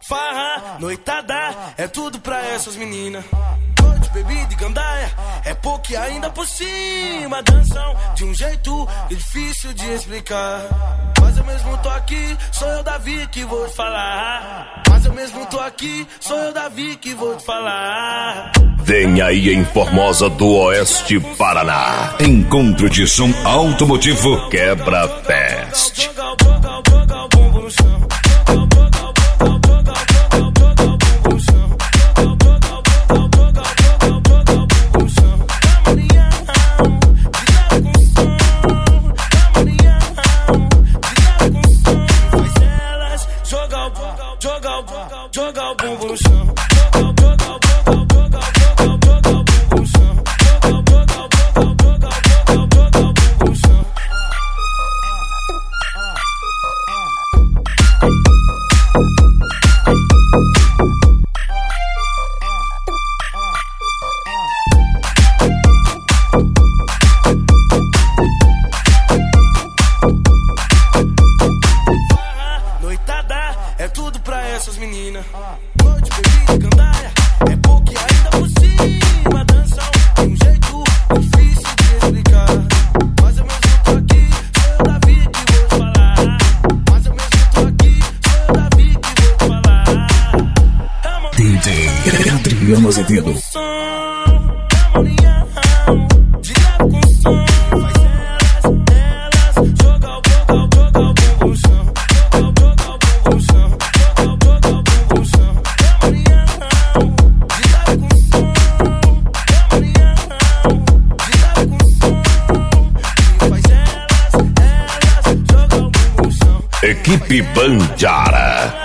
Farra, noitada, é tudo pra essas meninas. Noite, bebida e gandaia, é pouco e ainda por cima. Dançam de um jeito difícil de explicar. Mas eu mesmo tô aqui, sou eu, Davi, que vou te falar. Mas eu mesmo tô aqui, sou eu, Davi, que vou te falar. Vem aí em Formosa do Oeste, Paraná. Encontro de som automotivo Quebra Fest. Joga o bumbum no chão. Noitada, é tudo pra essas meninas. Noite, bebida e gandaia, é pouco e ainda por cima. Dançam de um jeito difícil de explicar. Mas eu mesmo tô aqui, sou eu, Davi, que vou te falar. Mas eu mesmo tô aqui, sou eu, Davi, que vou te falar. DJ Adriano Azevedo. Equipe Bandiara.